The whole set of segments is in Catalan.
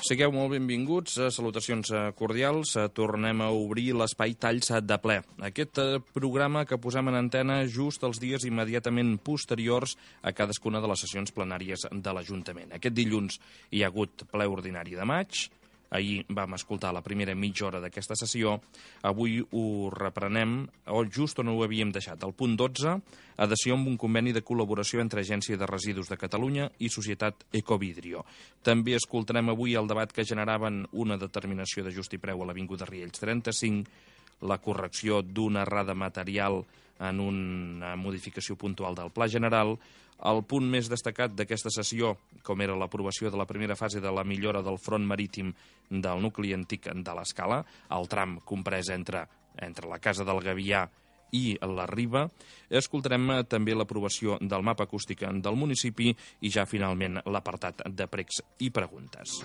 Sigueu molt benvinguts, salutacions cordials. Tornem a obrir l'espai Talls de ple. Aquest programa que posem en antena just els dies immediatament posteriors a cadascuna de les sessions plenàries de l'Ajuntament. Aquest dilluns hi ha hagut ple ordinari de maig. Ahir vam escoltar la primera mitja hora d'aquesta sessió. Avui ho reprenem, just on ho havíem deixat, al punt 12, adhesió amb un conveni de col·laboració entre Agència de Residus de Catalunya i Societat Ecovidrio. També escoltarem avui el debat que generaven una determinació d'ajust i preu a l'Avinguda Riells 35, la correcció d'una errada material en una modificació puntual del Pla General. El punt més destacat d'aquesta sessió, com era l'aprovació de la primera fase de la millora del front marítim del nucli antic de l'Escala, el tram comprès entre la Casa del Gavià i la Riba. Escoltarem també l'aprovació del mapa acústic del municipi i ja finalment l'apartat de pregs i preguntes.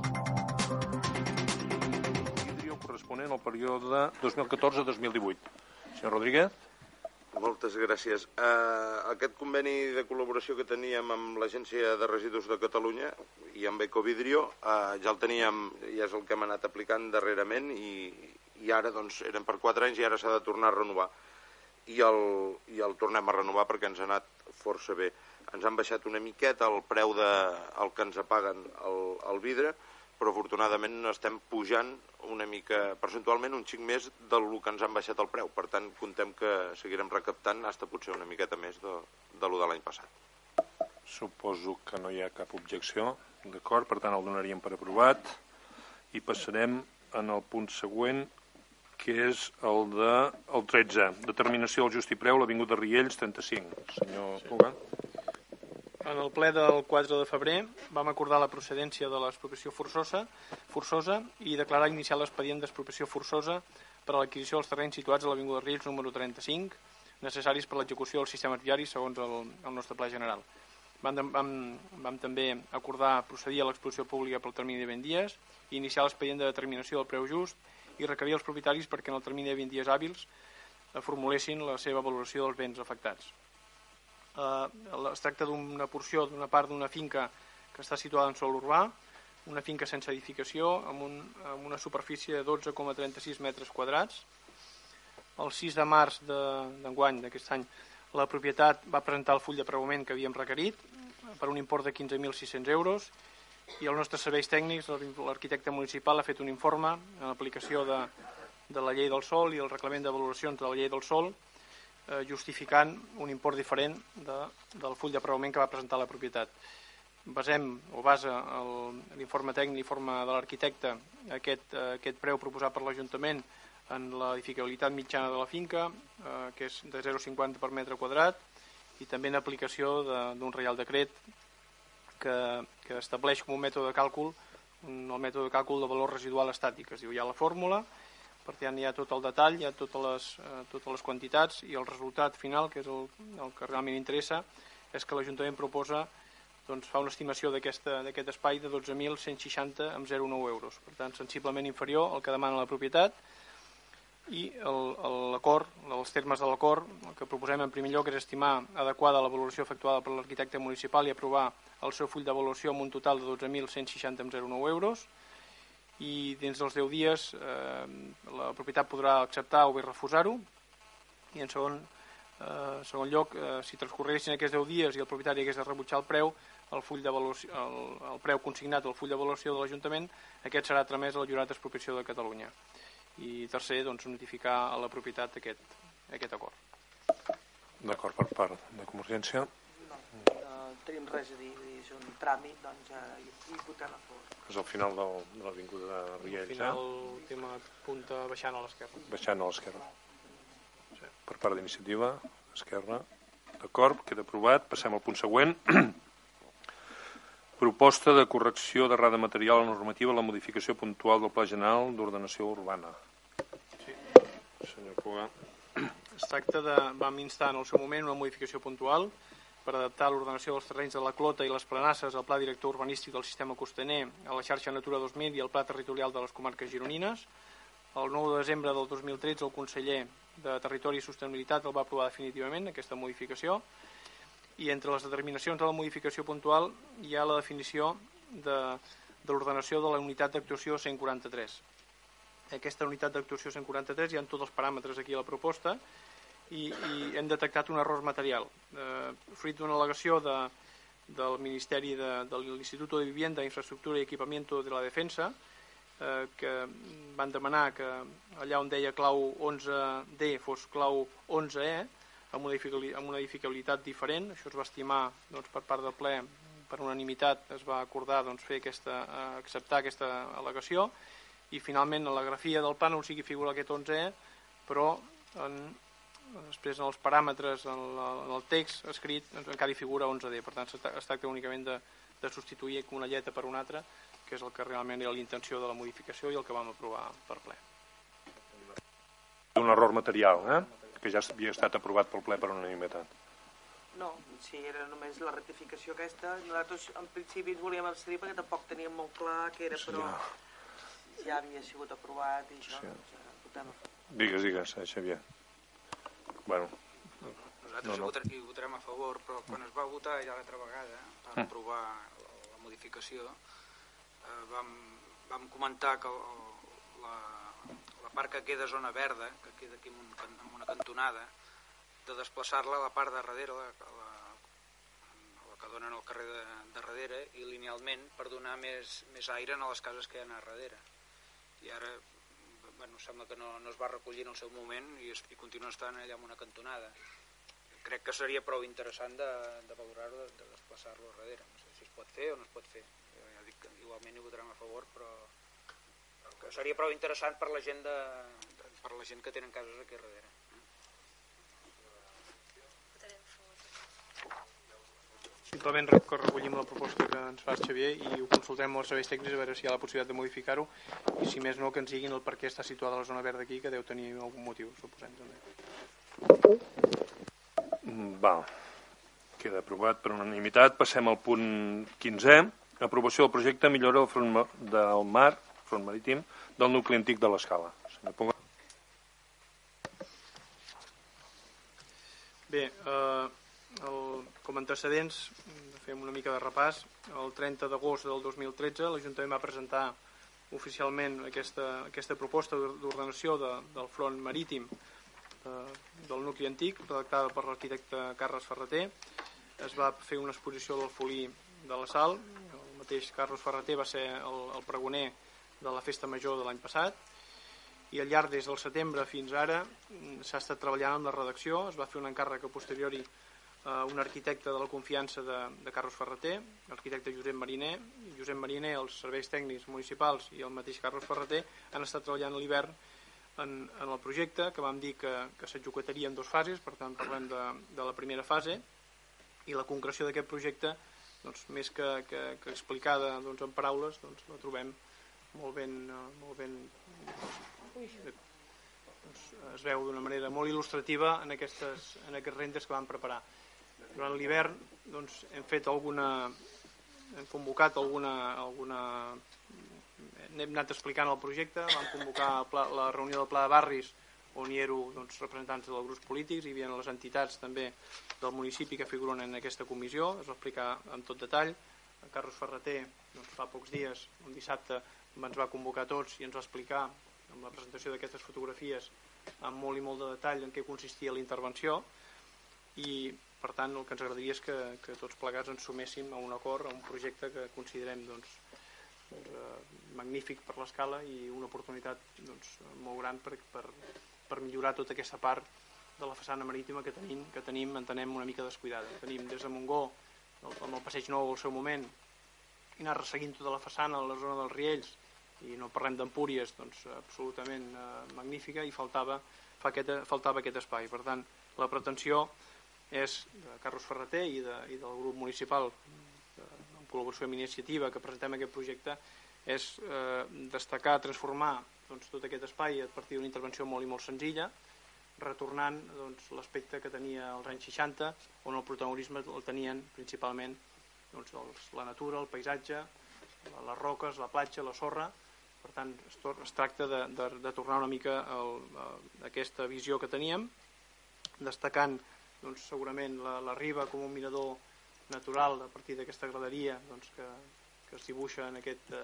Corresponent al període 2014-2018. Senyor Rodríguez. Moltes gràcies. Aquest conveni de col·laboració que teníem amb l'Agència de Residus de Catalunya i amb Ecovidrio ja el teníem, ja és el que hem anat aplicant darrerament i ara doncs eren per 4 anys i ara s'ha de tornar a renovar. I el tornem a renovar perquè ens ha anat força bé. Ens han baixat una miqueta el preu del que ens apaguen el vidre, però afortunadament estem pujant una mica, percentualment un xic més del que ens han baixat el preu. Per tant, comptem que seguirem recaptant fins potser una miqueta més de lo de l'any passat. Suposo que no hi ha cap objecció, d'acord, per tant el donaríem per aprovat i passarem en el punt següent, que és el 13, determinació del just i preu a l'Avinguda Riells 35. Senyor Puga. En el ple del 4 de febrer vam acordar la procedència de l'expropiació forçosa i declarar iniciar l'expedient d'expropiació forçosa per a l'adquisició dels terrenys situats a l'Avinguda Riells número 35, necessaris per a l'execució dels sistemes viaris segons el nostre pla general. Vam també acordar procedir a l'exposició pública pel termini de 20 dies i iniciar l'expedient de determinació del preu just i requerir als propietaris perquè en el termini de 20 dies hàbils formulessin la seva valoració dels béns afectats. Es tracta d'una porció, d'una part d'una finca que està situada en sòl urbà, una finca sense edificació amb una superfície de 12,36 metres quadrats. El 6 de març d'enguany, d'aquest any, la propietat va presentar el full de preuament que havíem requerit per un import de 15.600 euros i els nostres serveis tècnics, l'arquitecte municipal ha fet un informe en aplicació de la llei del sòl i el reglament de valoracions de la llei del sòl, justificant un import diferent del full de preuament que va presentar la propietat. Basa l'informe tècnic, l'informe de l'arquitecte, aquest preu proposat per l'Ajuntament en l'edificabilitat mitjana de la finca, que és de 0,50 per metre quadrat, i també en aplicació d'un reial decret que estableix com un mètode de càlcul el mètode de càlcul de valor residual estàtic. Es diu, hi ha la fórmula, per tant hi ha tot el detall, hi ha totes les quantitats i el resultat final, que és el que realment interessa, és que l'Ajuntament proposa, fa una estimació d'aquest espai de 12.160 amb 0,9 euros. Per tant, sensiblement inferior al que demana la propietat i l'acord, els termes de l'acord, el que proposem en primer lloc és estimar adequada la valoració efectuada per l'arquitecte municipal i aprovar el seu full de valoració amb un total de 12.160 amb 0,9 euros. I dins dels 10 dies la propietat podrà acceptar o bé refusar-ho i en segon lloc, si transcorreguessin aquests 10 dies i el propietari hagués de rebutjar el preu, el preu consignat al full de valoració de l'Ajuntament, aquest serà tramès al Jurat d'Expropiació de Catalunya. I tercer, notificar a la propietat aquest acord. D'acord, per part de Convergència. No tenim res a dir, és un tràmit, hi votem a favor. És al final de l'Avinguda Riells, Al final el tema punta baixant a l'esquerra. Baixant a l'esquerra. Sí. Per part d'iniciativa, esquerra. D'acord, queda aprovat. Passem al punt següent. Proposta de correcció d'errada material a la normativa a la modificació puntual del Pla General d'Ordenació Urbana. Sí. Senyor Puga. Es tracta vam instar en el seu moment una modificació puntual per adaptar l'ordenació dels terrenys de la Clota i les Planasses al Pla Director Urbanístic del Sistema Costaner, a la xarxa Natura 2000 i al Pla Territorial de les Comarques Gironines. El 9 de desembre del 2013 el conseller de Territori i Sostenibilitat el va aprovar definitivament, aquesta modificació, i entre les determinacions de la modificació puntual hi ha la definició de l'ordenació de la unitat d'actuació 143. Aquesta unitat d'actuació 143 hi ha tots els paràmetres aquí a la proposta i hem detectat un error material. Fruit d'una al·legació del Ministeri de l'Instituto de Vivienda, Infraestructura i Equipamiento de la Defensa, que van demanar que allà on deia clau 11D fos clau 11E, amb una edificabilitat diferent. Això es va estimar per part del ple, per unanimitat es va acordar acceptar aquesta al·legació, i finalment a la grafia del plànol sí que figura aquest 11E, però després en els paràmetres, en el text escrit, encara hi figura 11D. Per tant, es tracta únicament de substituir una lletra per una altra, que és el que realment era la intenció de la modificació i el que vam aprovar per ple. Un error material, que ja havia estat aprovat pel ple per unanimitat. No, sí, era només la rectificació aquesta. Nosaltres en principi ens volíem abstenir perquè tampoc teníem molt clar què era, però ja havia sigut aprovat i això. Digues, Xavier. Bueno. Nosaltres hi votarem a favor, però quan es va votar ja l'altra vegada per aprovar la modificació, vam comentar que la part que queda zona verda, que queda aquí en una cantonada, de desplaçar-la a la part de darrere, la que dona al carrer de darrere, i linealment per donar més aire a les cases que hi ha a darrere. I ara sembla que no es va recollir en el seu moment i continua estant allà en una cantonada. Crec que seria prou interessant de valorar-ho, de desplaçar-lo a darrere. No sé si es pot fer o no es pot fer. Ja dic que igualment hi votarem a favor, però que seria prou interessant per la gent que tenen cases aquí a darrere. Simplement recollim la proposta que ens fa el Xavier i ho consultem amb els serveis tècnics a veure si hi ha la possibilitat de modificar-ho, i si més no que ens diguin el per què està situada la zona verda aquí, que deu tenir algun motiu, suposem. Val. Queda aprovat per unanimitat. Passem al punt 15è. Aprovació del projecte millora del front marítim del nucli antic de l'Escala. Bé, com a antecedents, fem una mica de repàs. El 30 d'agost del 2013 l'Ajuntament va presentar oficialment aquesta proposta d'ordenació del front marítim del nucli antic, redactada per l'arquitecte Carles Ferreter. Es va fer una exposició del Folí de la Sal. El mateix Carles Ferreter va ser el pregoner de la festa major de l'any passat, i al llarg des del setembre fins ara s'ha estat treballant en la redacció. Es va fer un encàrrec a posteriori un arquitecte de la confiança de Carles Ferreter, l'arquitecte Josep Mariner. Josep Mariner, els serveis tècnics municipals i el mateix Carles Ferreter han estat treballant a l'hivern en el projecte, que vam dir que s'executaria en 2 fases. Per tant, parlem de la primera fase, i la concreció d'aquest projecte, més que explicada en paraules, la trobem molt ben es veu d'una manera molt il·lustrativa en aquests rendes que vam preparar. Durant l'hivern hem convocat hem anat explicant el projecte. Vam convocar la reunió del Pla de Barris, on hi eren representants dels grups polítics, hi havia les entitats també del municipi que figuren en aquesta comissió. Es va explicar en tot detall. Carles Ferreter fa pocs dies, un dissabte, ens va convocar tots i ens va explicar amb la presentació d'aquestes fotografies amb molt i molt de detall en què consistia la intervenció, i per tant el que ens agradaria és que tots plegats ens suméssim a un acord, a un projecte que considerem magnífic per l'escala i una oportunitat molt gran per millorar tota aquesta part de la façana marítima que tenim, entenem, una mica descuidada. Tenim des de Montgó, amb el Passeig Nou al seu moment, i anar resseguint tota la façana a la zona dels Riells, i no parlem d'Empúries, absolutament magnífica, i faltava aquest espai. Per tant, la pretensió és de Carles Ferreter i del grup municipal, en col·laboració amb Iniciativa, que presentem aquest projecte, és destacar, transformar tot aquest espai a partir d'una intervenció molt i molt senzilla, retornant l'aspecte que tenia als anys 60, on el protagonisme el tenien principalment la natura, el paisatge, les roques, la platja, la sorra. Per tant, es tracta de tornar una mica a aquesta visió que teníem, destacant segurament la riba com un mirador natural a partir d'aquesta graderia que es dibuixa en aquest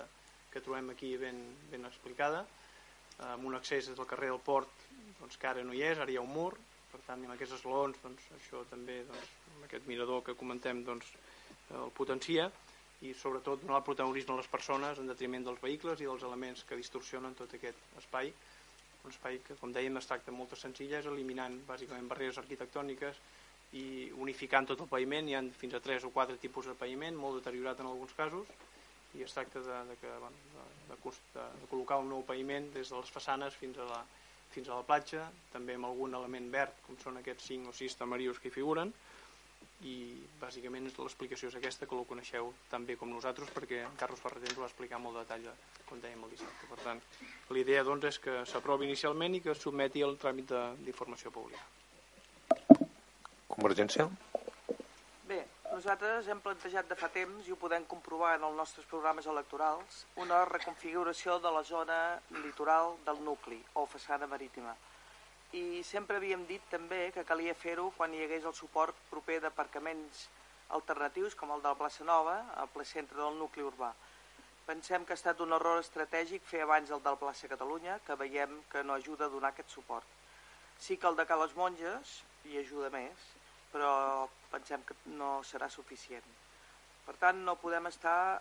que trobem aquí ben explicada, amb un accés des del carrer del Port que ara no hi és, ara hi ha un mur, per tant amb aquests esglaons això també amb aquest mirador que comentem el potencia, i sobretot donar el protagonisme a les persones en detriment dels vehicles i dels elements que distorsionen tot aquest espai, un espai que, com dèiem, es tracta amb molta senzillesa, eliminant bàsicament barreres arquitectòniques i unificant tot el paviment. Hi ha fins a 3 o 4 tipus de paviment, molt deteriorat en alguns casos, i es tracta de col·locar un nou paviment des de les façanes fins a la platja, també amb algun element verd, com són aquests 5 o 6 tamarius que hi figuren, i bàsicament l'explicació és aquesta, que la coneixeu tan bé com nosaltres, perquè en Carlos Ferreter ens ho va explicar molt de detall, com dèiem el dissabte. Per tant, la idea és que s'aprovi inicialment i que es sotmeti al tràmit d'informació pública. Convergència? Bé, nosaltres hem plantejat de fa temps, i ho podem comprovar en els nostres programes electorals, una reconfiguració de la zona litoral del nucli o façana marítima. I sempre havíem dit també que calia fer-ho quan hi hagués el suport proper d'aparcaments alternatius com el de la plaça Nova, al ple centre del nucli urbà. Pensem que ha estat un error estratègic fer abans el de la plaça Catalunya, que veiem que no ajuda a donar aquest suport. Sí que el de Ca les Monges hi ajuda més, però pensem que no serà suficient. Per tant, no podem estar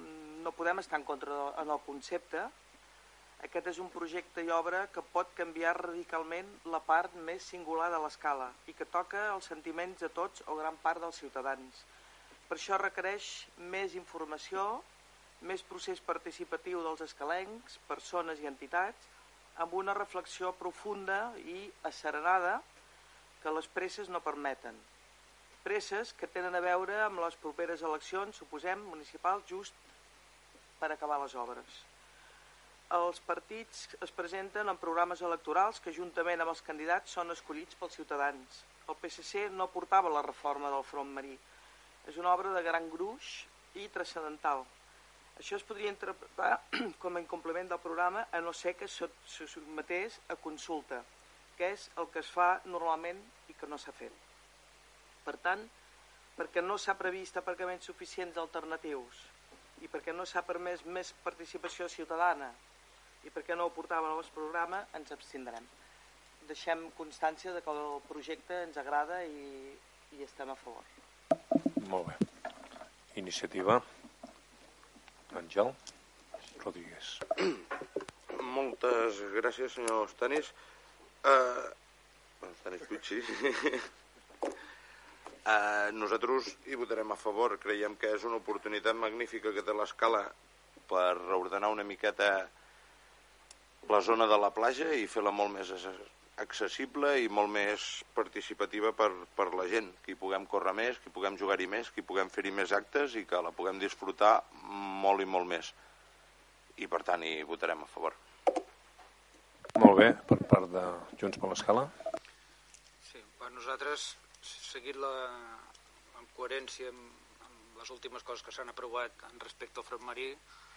en contra en el concepte. Aquest és un projecte i obra que pot canviar radicalment la part més singular de l'escala i que toca els sentiments de tots o gran part dels ciutadans. Per això requereix més informació, més procés participatiu dels escalencs, persones i entitats, amb una reflexió profunda i asserenada que les presses no permeten. Presses que tenen a veure amb les properes eleccions, suposem, municipals, just per acabar les obres. Els partits es presenten en programes electorals que juntament amb els candidats són escollits pels ciutadans. El PSC no portava la reforma del front marí. És una obra de gran gruix i transcendental. Això es podria interpretar com a incompliment del programa a no ser que se sotmetés a consulta, que és el que es fa normalment i que no s'ha fet. Per tant, perquè no s'ha previst aparcaments suficients alternatius i perquè no s'ha permès més participació ciutadana i perquè no ho portàvem al programa, ens abstindrem. Deixem constància de que el projecte ens agrada i estem a favor. Molt bé. Iniciativa. Àngel Rodríguez. Moltes gràcies, senyor Stanis. Stanis Puig, sí. Nosaltres hi votarem a favor. Creiem que és una oportunitat magnífica que té l'escala per reordenar una miqueta la zona de la platja i fer-la molt més accessible i molt més participativa per la gent, que hi puguem córrer més, que hi puguem jugar-hi més, que hi puguem fer-hi més actes i que la puguem disfrutar molt i molt més. I per tant hi votarem a favor. Molt bé, per part de Junts per l'Escala. Sí, per nosaltres, seguint en coherència amb les últimes coses que s'han aprovat en respecte al front marí,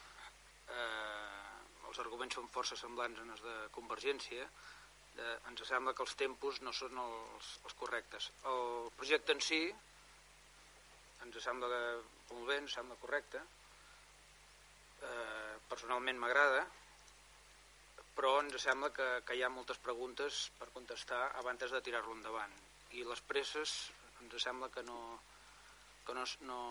els arguments són força semblants en els de Convergència. Ens sembla que els tempos no són els correctes. El projecte en si ens sembla molt bé, ens sembla correcte. Personalment m'agrada, però ens sembla que hi ha moltes preguntes per contestar abans de tirar-lo endavant. I les presses ens sembla que no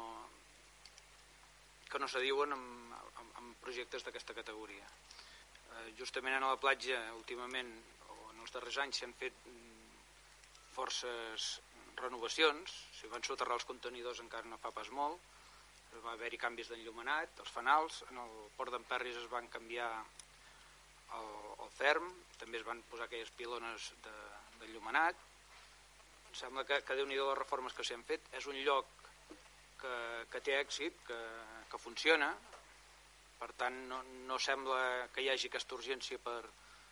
s'adiuen amb projectes d'aquesta categoria. Justament a la platja, últimament, o en els darrers anys, s'han fet forces renovacions, s'hi van soterrar els contenidors encara no fa pas molt, va haver-hi canvis d'enllumenat, els fanals, en el port d'Emperris es van canviar el ferm, també es van posar aquelles pilones d'enllumenat. Em sembla que Déu-n'hi-do les reformes que s'han fet. És un lloc que té èxit, que funciona. Per tant, no sembla que hi hagi aquesta urgència per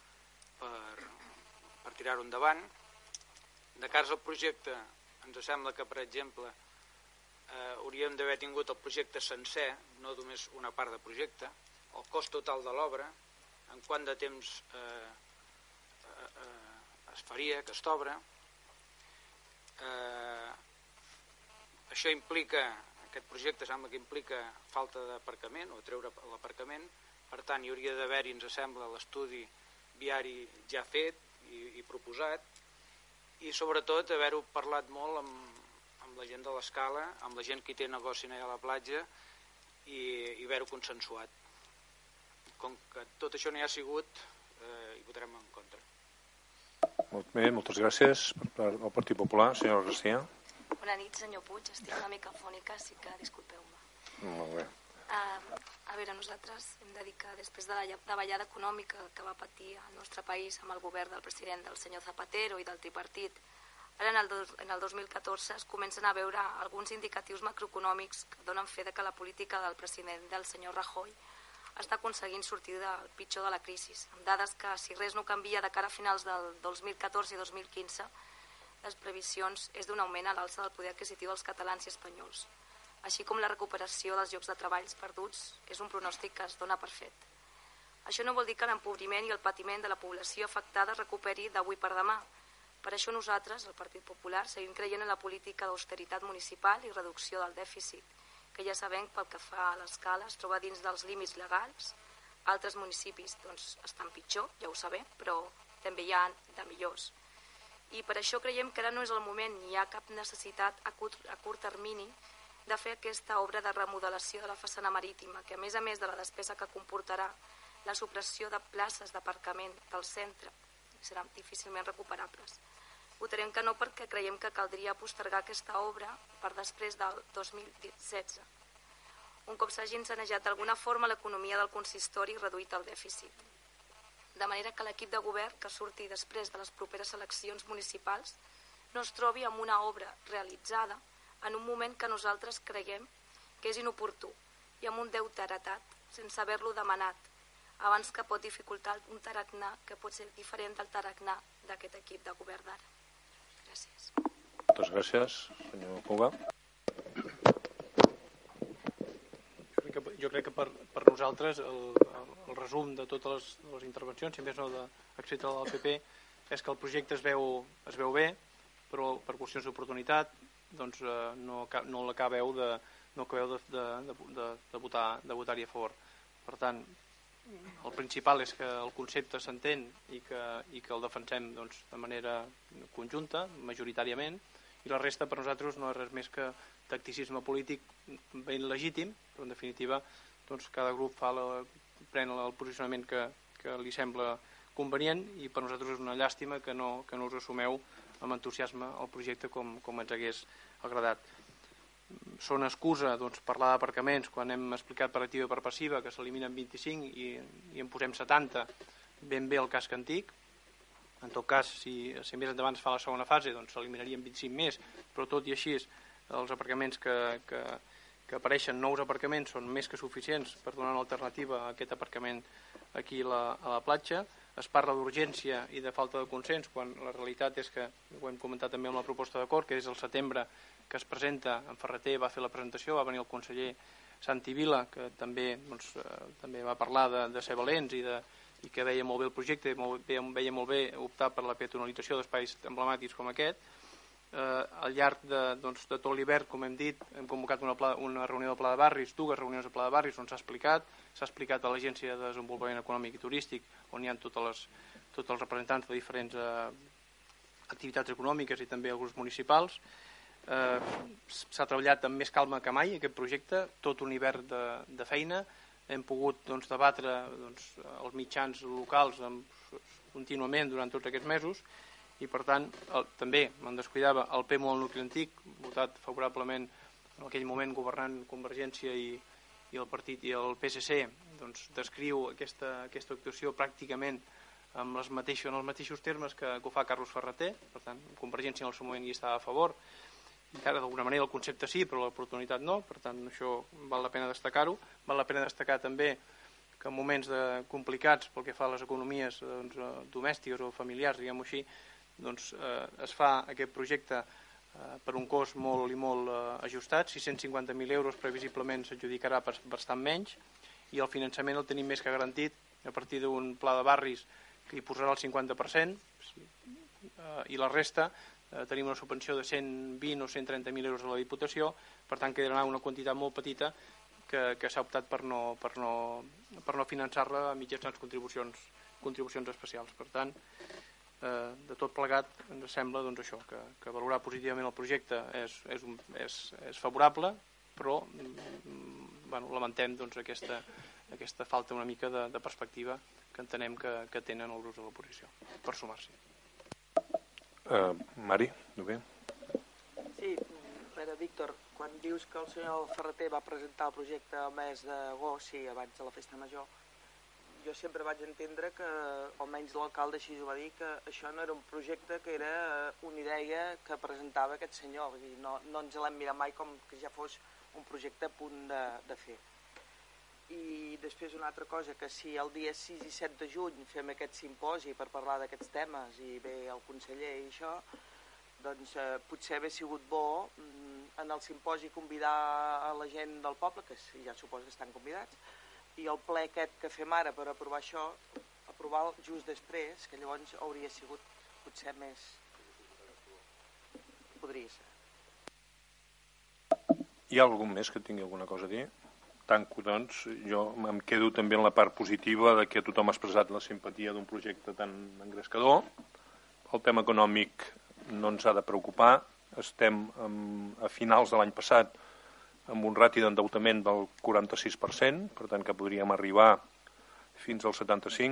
tirar-ho endavant. De cara al projecte, ens sembla que, per exemple, hauríem d'haver tingut el projecte sencer, no només una part del projecte, el cost total de l'obra, en quant de temps es faria aquesta obra. Això implica, aquest projecte sembla que implica falta d'aparcament o treure l'aparcament Per tant, hi hauria d'haver-hi, ens sembla, l'estudi viari ja fet i proposat, i sobretot haver-ho parlat molt amb la gent de l'Escala, amb la gent que té negoci allà a la platja, i haver-ho consensuat. Com que tot això no hi ha sigut, hi votarem en contra. Molt bé, moltes gràcies. Per part del Partit Popular, senyora García. Bona nit, senyor Puig. Estic una mica afònica, així que disculpeu-me. Molt bé. A veure, nosaltres hem de dir que després de la davallada econòmica que va patir el nostre país amb el govern del president del senyor Zapatero i del tripartit, ara en el 2014 es comencen a veure alguns indicatius macroeconòmics que donen fe de que la política del president del senyor Rajoy està aconseguint sortir del pitjor de la crisi, amb dades que, si res no canvia de cara a finals del 2014 i 2015, les previsions és d'un augment a l'alça del poder adquisitiu dels catalans i espanyols, així com la recuperació dels llocs de treballs perduts és un pronòstic que es dona per fet. Això no vol dir que l'empobriment i el patiment de la població afectada es recuperi d'avui per demà. Per això nosaltres, el Partit Popular, seguim creient en la política d'austeritat municipal i reducció del dèficit, que ja sabem pel que fa a l'Escala es troba dins dels límits legals. Altres municipis estan pitjor, ja ho sabem, però també hi ha de millors. I per això creiem que ara no és el moment ni hi ha cap necessitat a curt termini de fer aquesta obra de remodelació de la façana marítima, que a més de la despesa que comportarà la supressió de places d'aparcament del centre, seran difícilment recuperables. Votarem que no perquè creiem que caldria postergar aquesta obra per després del 2016, un cop s'hagi sanejat d'alguna forma l'economia del consistori i reduït el dèficit. De manera que l'equip de govern que surti després de les properes eleccions municipals no es trobi amb una obra realitzada en un moment que nosaltres creiem que és inoportú i amb un deute heretat sense haver-lo demanat, abans que pot dificultar un tarannà que pot ser diferent del tarannà d'aquest equip de govern d'ara. Gràcies. Moltes gràcies, senyor Puga. Jo crec que per nosaltres el resum de totes les intervencions, si més no d'excepte del PP, és que el projecte es veu bé, però per qüestions d'oportunitat no acabeu de votar-hi a favor. Per tant, el principal és que el concepte s'entén i que el defensem de manera conjunta, majoritàriament, i la resta per nosaltres no és res més que tacticisme polític ben legítim, però en definitiva cada grup pren el posicionament que li sembla convenient, i per nosaltres és una llàstima que no us assumeu amb entusiasme el projecte com ens hagués agradat. Són excusa parlar d'aparcaments quan hem explicat per activa i per passiva que s'eliminen 25 i en posem 70, ben bé el casc antic. En tot cas, si més endavant es fa la segona fase, s'eliminarien 25 més, però tot i així els aparcaments que apareixen, nous aparcaments, són més que suficients per donar una alternativa a aquest aparcament aquí a la platja. Es parla d'urgència i de falta de consens, quan la realitat és que, ho hem comentat també amb la proposta d'acord, que és el setembre que es presenta, en Ferreter va fer la presentació, va venir el conseller Santi Vila, que també va parlar de ser valents i que veia molt bé el projecte, veia molt bé optar per la peatonalització d'espais emblemàtics com aquest. Al llarg de tot l'hivern, com hem dit, hem convocat una reunió del Pla de Barris, dues reunions del Pla de Barris on s'ha explicat a l'Agència de Desenvolupament Econòmic i Turístic, on hi ha tots els representants de diferents activitats econòmiques i també els grups municipals. S'ha treballat amb més calma que mai aquest projecte, tot un hivern de feina. Hem pogut debatre els mitjans locals contínuament durant tots aquests mesos, i per tant també me'n descuidava el PEMO al nucli antic, votat favorablement en aquell moment governant Convergència i el partit i el PSC, descriu aquesta actuació pràcticament en els mateixos termes que ho fa Carlos Ferreter. Per tant, Convergència en el seu moment hi estava a favor, encara d'alguna manera el concepte sí, però l'oportunitat no. Per tant, això val la pena destacar-ho. Val la pena destacar també que en moments complicats pel que fa a les economies domèstiques o familiars, diguem-ho així, es fa aquest projecte per un cost molt i molt ajustat. 650.000 euros previsiblement s'adjudicarà per bastant menys, i el finançament el tenim més que garantit a partir d'un pla de barris que hi posarà el 50%, i la resta tenim una subvenció de 120 o 130.000 euros a la Diputació. Per tant, quedarà una quantitat molt petita que s'ha optat per no finançar-la mitjançant contribucions especials. Per tant, de tot plegat ens sembla doncs, això, que valorar positivament el projecte és favorable, però lamentem doncs, aquesta falta una mica de perspectiva que entenem que tenen els grups de l'oposició per sumar-s'hi. Mari, no bé? Sí, Víctor, quan dius que el senyor Ferreter va presentar el projecte el mes d'agost, sí, abans de la festa major, jo sempre vaig entendre que, almenys l'alcalde així ho va dir, que això no era un projecte, que era una idea que presentava aquest senyor. Vull dir, no ens l'hem mirat mai com que ja fos un projecte a punt de fer. I després una altra cosa, que si el dia 6 i 7 de juny fem aquest simposi per parlar d'aquests temes i ve el conseller i això, doncs potser hauria sigut bo en el simposi convidar a la gent del poble, que ja suposo que estan convidats, i el ple aquest que fem ara per aprovar això, aprovar-lo just després, que llavors hauria sigut potser més... Podria ser. Hi ha algú més que tingui alguna cosa a dir? Tanco, doncs. Jo em quedo també en la part positiva de que tothom ha expressat la simpatia d'un projecte tan engrescador. El tema econòmic no ens ha de preocupar. Estem a finals de l'any passat amb un rati d'endeutament del 46%, per tant que podríem arribar fins al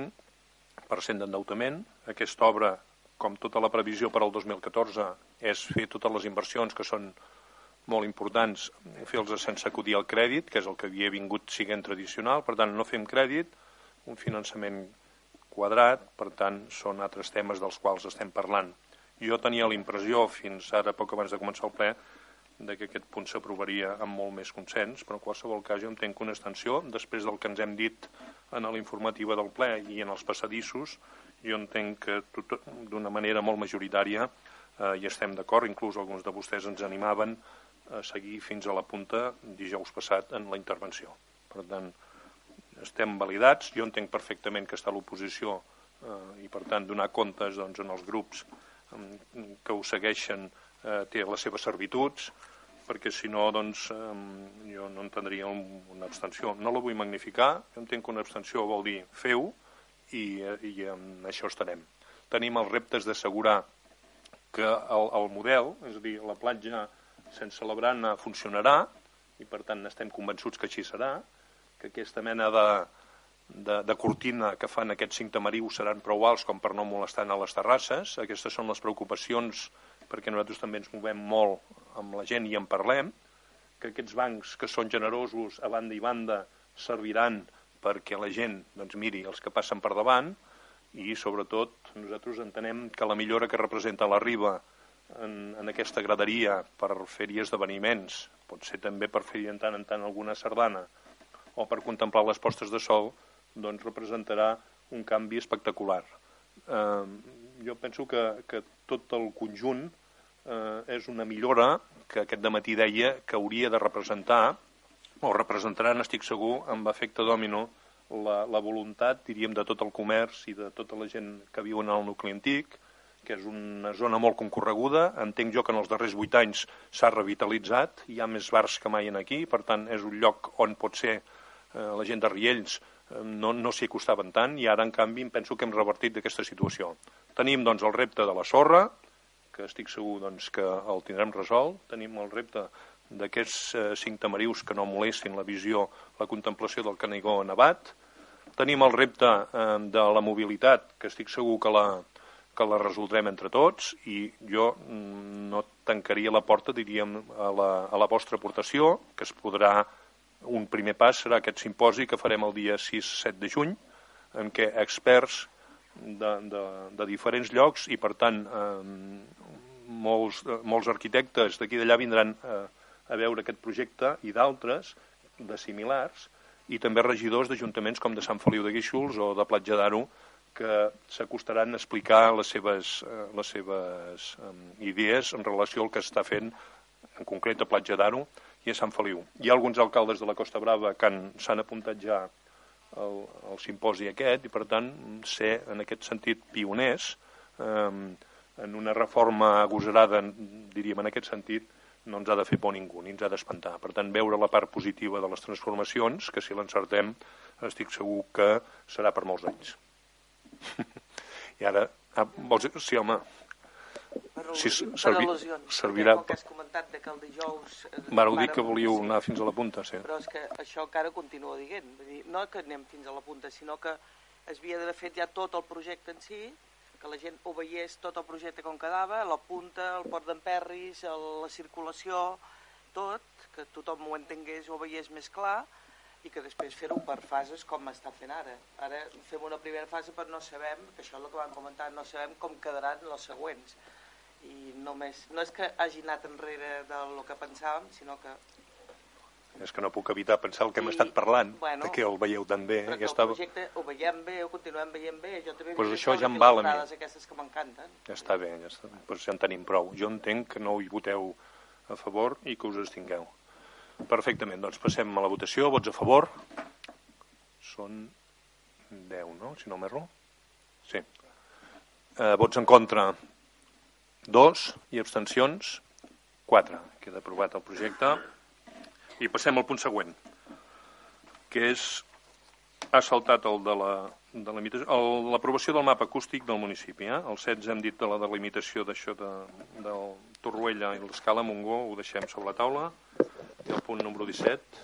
75% d'endeutament. Aquesta obra, com tota la previsió per al 2014, és fer totes les inversions que són molt importants, fer-los sense acudir al crèdit, que és el que havia vingut siguent tradicional, per tant no fem crèdit, un finançament quadrat, per tant són altres temes dels quals estem parlant. Jo tenia la impressió, fins ara poc abans de començar el ple, que aquest punt s'aprovaria amb molt més consens, però en qualsevol cas jo entenc que una extensió, després del que ens hem dit en l'informativa del ple i en els passadissos, jo entenc que d'una manera molt majoritària hi estem d'acord, inclús alguns de vostès ens animaven a seguir fins a la punta dijous passat en la intervenció. Per tant, estem validats, jo entenc perfectament que està l'oposició i per tant donar comptes doncs, en els grups que ho segueixen té les seves servituds, perquè si no doncs, jo no entendria una abstenció. No la vull magnificar, jo entenc que una abstenció vol dir feu i en això estarem. Tenim els reptes d'assegurar que el model, és a dir, la platja sense la brana funcionarà i per tant estem convençuts que així serà, que aquesta mena de cortina que fan aquests 5 tamarius seran prou alts com per no molestar a les terrasses. Aquestes són les preocupacions perquè nosaltres també ens movem molt amb la gent i en parlem, que aquests bancs que són generosos a banda i banda serviran perquè la gent doncs, miri els que passen per davant i sobretot nosaltres entenem que la millora que representa la riba en aquesta graderia per fer-hi esdeveniments, pot ser també per fer-hi en tant alguna sardana o per contemplar les postes de sol, doncs representarà un canvi espectacular. Jo penso que tot el conjunt és una millora que aquest dematí deia que hauria de representar, o representarà, n'estic segur, amb efecte dòmino, la voluntat, diríem, de tot el comerç i de tota la gent que viu en el nucli antic, que és una zona molt concorreguda. Entenc jo que en els darrers 8 anys s'ha revitalitzat, hi ha més bars que mai aquí, per tant és un lloc on pot ser la gent de Riells no s'hi acostaven tant i ara en canvi penso que hem revertit d'aquesta situació. Tenim doncs el repte de la sorra, que estic segur doncs, que el tindrem resolt. Tenim el repte d'aquests 5 tamarius que no molestin la visió, la contemplació del Canigó nevat. Tenim el repte de la mobilitat, que estic segur que la resoldrem entre tots i jo no tancaria la porta, diríem, a la vostra aportació, que es podrà, un primer pas serà aquest simposi que farem el dia 6-7 de juny, en què experts de diferents llocs i per tant molts arquitectes d'aquí d'allà vindran a veure aquest projecte i d'altres de similars i també regidors d'ajuntaments com de Sant Feliu de Guíxols o de Platja d'Aro que s'acostaran a explicar les seves idees en relació al que està fent en concret a Platja d'Aro i a Sant Feliu. Hi ha alguns alcaldes de la Costa Brava que s'han apuntat ja al simposi aquest i per tant ser en aquest sentit pioners en una reforma agosarada, diríem en aquest sentit, no ens ha de fer por ningú, ni ens ha d'espantar. Per tant, veure la part positiva de les transformacions, que si l'encertem estic segur que serà per molts anys. I ara, vols dir? Sí, home, si servirà... Com que has comentat que el dijous... Vareu dir que volíeu anar fins a la punta, sí. Però és que això encara continua dient. Vull dir, no que anem fins a la punta, sinó que es havia d'haver fet ja tot el projecte en si, que la gent ho veiés tot el projecte com quedava, la punta, el port d'Emperris, la circulació, tot, que tothom ho entengués o ho veiés més clar, i que després fer-ho per fases com està fent ara. Ara fem una primera fase però no sabem, que això és el que vam comentar, no sabem com quedaran les següents. I només, no és que hagi anat enrere del que pensàvem, sinó que... És que no puc evitar pensar el que hem estat parlant, que el veieu tan bé. Però que el projecte ho veiem bé, ho continuem veient bé, jo també pues això ja em val a mi. Aquestes que m'encanten. Ja està bé, ja està. Pues ja en tenim prou. Jo entenc que no hi voteu a favor i que us abstingueu. Perfectament, doncs passem a la votació. Vots a favor? Són 10, no? Si no m'erro. Sí. Vots en contra? 2 i abstencions? 4. Queda aprovat el projecte. I passem al punt següent, que és, ha saltat el de l'aprovació del mapa acústic del municipi. El 16 hem dit de la delimitació d'això del Torroella i l'Escala Montgó, ho deixem sobre la taula. I el punt número 17.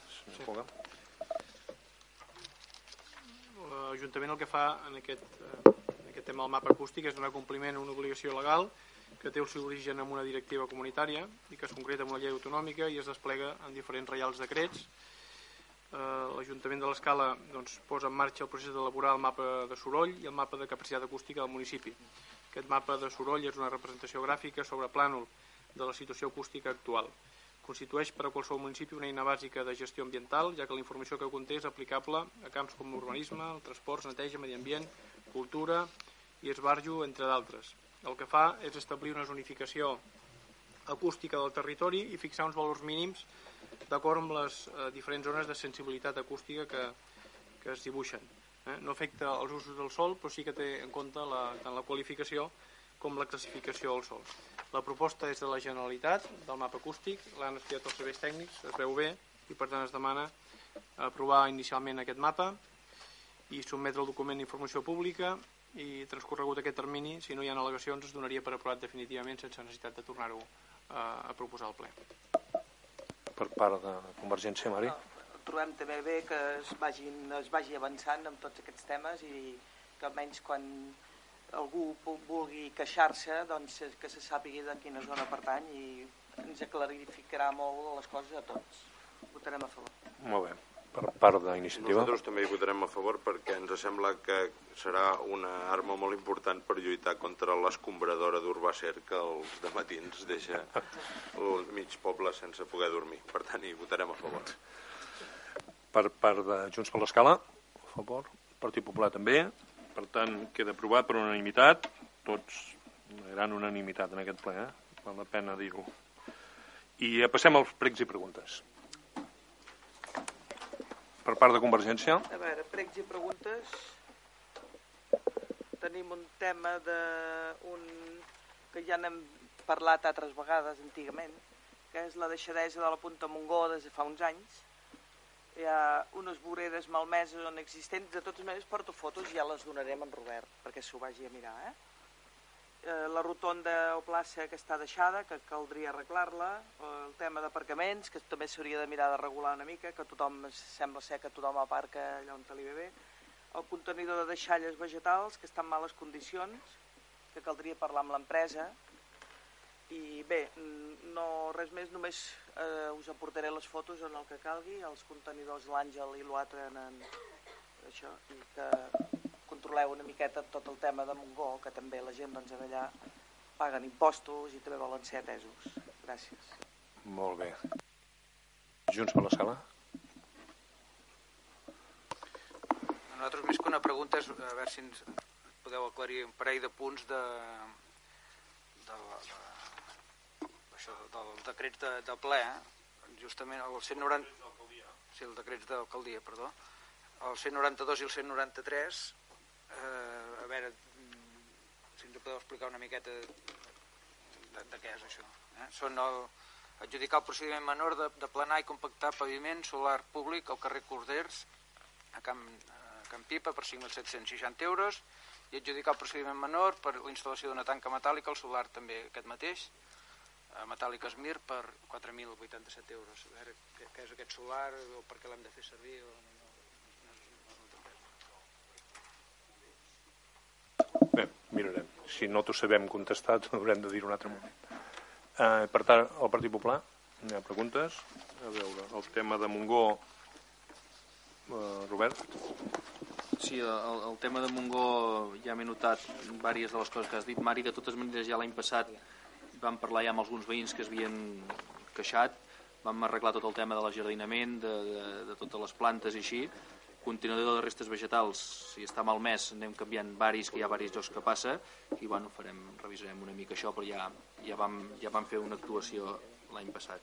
L'Ajuntament el que fa en aquest tema del mapa acústic és donar compliment a una obligació legal que té el seu origen en una directiva comunitària i que es concreta en una llei autonòmica i es desplega en diferents reials decrets. L'Ajuntament de l'Escala posa en marxa el procés d'elaborar el mapa de soroll i el mapa de capacitat acústica del municipi. Aquest mapa de soroll és una representació gràfica sobre plànol de la situació acústica actual. Constitueix per a qualsevol municipi una eina bàsica de gestió ambiental, ja que la informació que conté és aplicable a camps com l'urbanisme, el transport, neteja, medi ambient, cultura i esbarjo, entre d'altres. El que fa és establir una zonificació acústica del territori i fixar uns valors mínims d'acord amb les diferents zones de sensibilitat acústica que es dibuixen. No afecta els usos del sòl, però sí que té en compte tant la qualificació com la classificació del sòl. La proposta és de la Generalitat, del mapa acústic, l'han estudiat els serveis tècnics, es veu bé, i per tant es demana aprovar inicialment aquest mapa i sotmetre el document d'informació pública, i transcorregut aquest termini, si no hi ha al·legacions, es donaria per aprovat definitivament sense necessitat de tornar-ho a proposar al ple. Per part de Convergència, Mari? Trobem també bé que es vagi avançant amb tots aquests temes i que almenys quan algú vulgui queixar-se, doncs que se sàpiga de quina zona pertany i ens clarificarà molt les coses a tots. Votarem a favor. Molt bé. Per part d'iniciativa? Nosaltres també hi votarem a favor perquè ens sembla que serà una arma molt important per lluitar contra l'escombradora d'Urbacer que els dematins deixa el mig poble sense poder dormir. Per tant, hi votarem a favor. Per part de Junts per l'Escala, a favor. Partit Popular també. Per tant, queda aprovat per unanimitat. Tots, una gran unanimitat en aquest ple, val la pena dir-ho. I passem als pregs i preguntes. Per part de Convergència. A veure, pregs i preguntes. Tenim un tema que ja n'hem parlat altres vegades antigament, que és la deixadesa de la Punta Montgó des de fa uns anys. Hi ha unes voreres malmeses o inexistents. De totes maneres, porto fotos i ja les donarem en Robert, perquè s'ho vagi a mirar. La rotonda o plaça que està deixada, que caldria arreglar-la, el tema d'aparcaments, que també s'hauria de mirar de regular una mica, que sembla ser que tothom aparca allà on li ve bé, el contenidor de deixalles vegetals, que està en males condicions, que caldria parlar amb l'empresa, i bé, no res més, només us aportaré les fotos en el que calgui, els contenidors l'Àngel i l'altre en això, i que controleu una miqueta tot el tema de Montgó, que també la gent allà paguen impostos i també volen ser atesos. Gràcies. Molt bé. Junts per l'Escala? Nosaltres més que una pregunta és a veure si ens podeu aclarir un parell de punts del decret de ple, justament el 190... Sí, el decret d'alcaldia, perdó. El 192 i el 193, a veure si ens ho podeu explicar una miqueta de què és això. Són Adjudicar el procediment menor de planar i compactar paviment solar públic al carrer Corders, a Can Pipa, per 5.760 euros, i adjudicar el procediment menor per la instal·lació d'una tanca metàl·lica al solar també aquest mateix, metàl·lica Esmir, per 4.087 euros. A veure què és aquest solar o per què l'hem de fer servir. Bé, mirarem. Si no t'ho sabem contestar, haurem de dir-ho un altre moment. Per tant, al Partit Popular, hi ha preguntes. A veure, el tema de Montgó, Robert? Sí, el tema de Montgó ja m'he notat diverses de les coses que has dit, Mari. De totes maneres, ja l'any passat vam parlar ja amb alguns veïns que es havien queixat, vam arreglar tot el tema de l'ajardinament, de totes les plantes i així. Continuador de restes vegetals, si està malmès, anem canviant varis, que hi ha diversos llocs que passa, i bueno, revisarem una mica això, però ja vam fer una actuació l'any passat.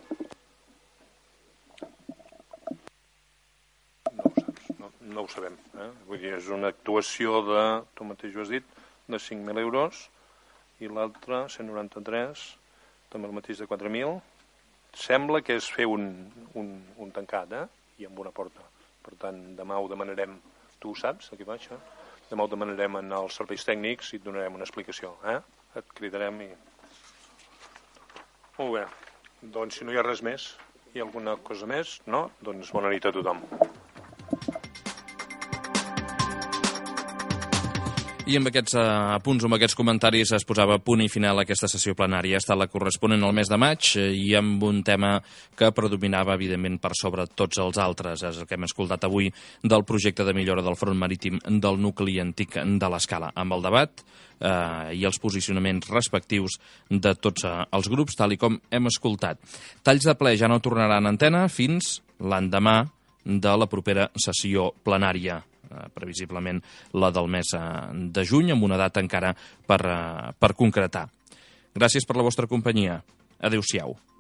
No ho sabem. Vull dir, és una actuació de, tu mateix ho has dit, de 5.000 euros, i l'altra, 193, també el mateix de 4.000. Sembla que és fer un tancat, i amb una porta. Per tant, demà ho demanarem, tu ho saps, aquí va això? Demà ho demanarem en els serveis tècnics i et donarem una explicació. Et cridarem i... Molt bé. Doncs si no hi ha res més, hi ha alguna cosa més? No? Doncs bona nit a tothom. I amb aquests apunts, amb aquests comentaris, es posava punt i final a aquesta sessió plenària. Ha estat la corresponent al mes de maig i amb un tema que predominava, evidentment, per sobre tots els altres. És el que hem escoltat avui del projecte de millora del front marítim del nucli antic de l'Escala, amb el debat i els posicionaments respectius de tots els grups, tal i com hem escoltat. Talls de ple ja no tornaran a antena fins l'endemà de la propera sessió plenària, previsiblement la del mes de juny, amb una data encara per concretar. Gràcies per la vostra companyia. Adéu-siau.